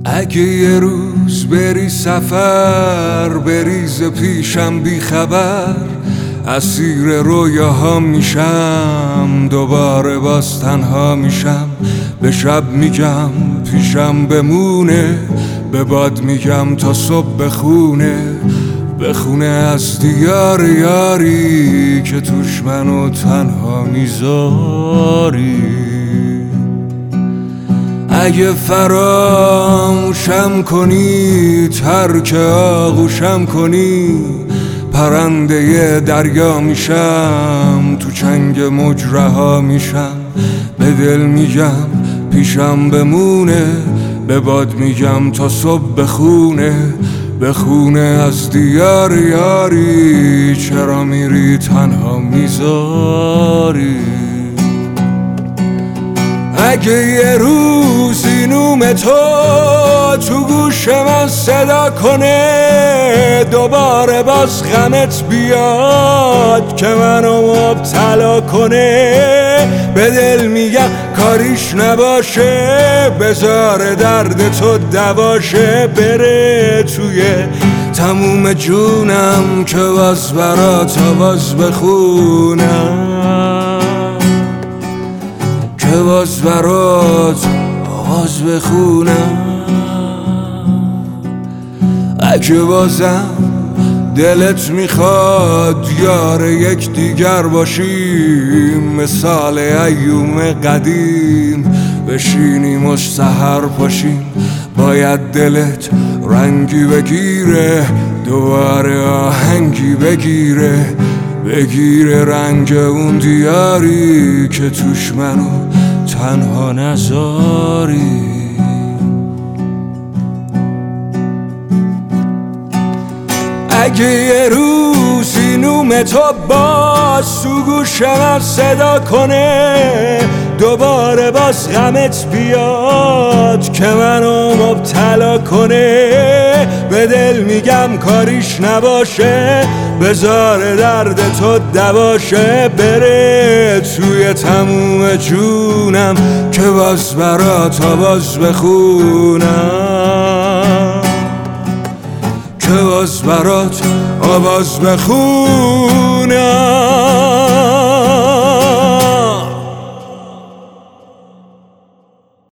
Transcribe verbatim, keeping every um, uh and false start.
اگه یه روز بری سفر بریز پیشم بی خبر، اسیر رویاها میشم دوباره باز تنها میشم. به شب میگم پیشم بمونه، به باد میگم تا صبح بخونه، بخونه از دیار یاری که توش منو تنها میذاری. اگه فراموشم کنی ترک آغوشم کنی، پرنده دریا میشم تو چنگ مجرها میشم. به دل میگم پیشم بمونه، به باد میگم تا صبح بخونه، بخونه از دیار یاری چرا میری تنها میذاری. اگه یه روزی نوم تو تو گوش من صدا کنه، دوباره باز غمت بیاد که منو مبتلا کنه، به دل میگم کاریش نباشه، بذار درد تو دواشه، بره توی تموم جونم که باز برات آواز بخونم، که باز برات آواز بخونم. اگه بازم دلت میخواد یار یک دیگر باشیم، مثال ایوم قدیم بشینیم و سحر پاشیم، باید دلت رنگی بگیره دوباره آهنگی بگیره، بگیره رنگ اون دیاری که توش منو تنها نذاری. اگه یه روزی نوم تو باز تو گوش من صدا کنه، دوباره باز غمت بیاد که منو مبتلا کنه، به دل میگم کاریش نباشه، بذار درد تو دواشه، بره توی تموم جونم که باز برات آواز بخونم، که باز برات آواز بخونم.